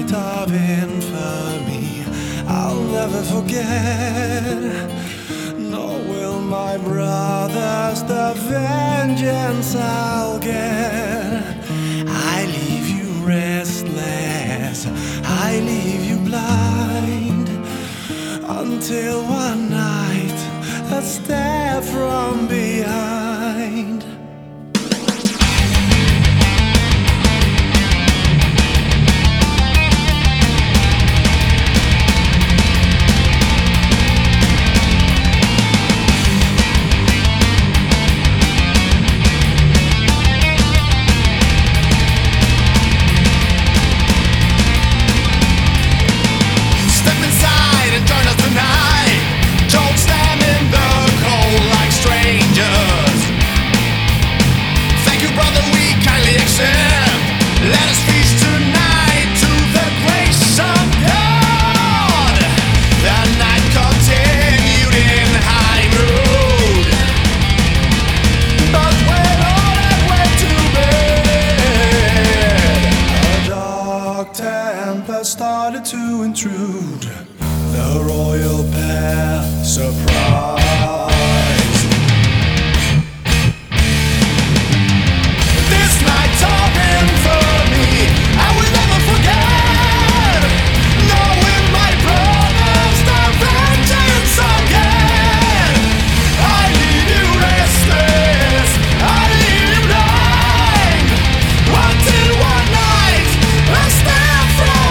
night of infamy I'll never forget, nor will my brothers the vengeance I'll get. I leave you restless, I leave you blind, until one night a step from behind. Started to intrude the royal pair. Surprise! This night of infamy I will never forget, nor will my brothers the vengeance again. I leave you restless, I leave you blind, until one night I stand from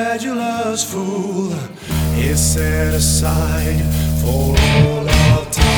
credulous fool is set aside for all of time.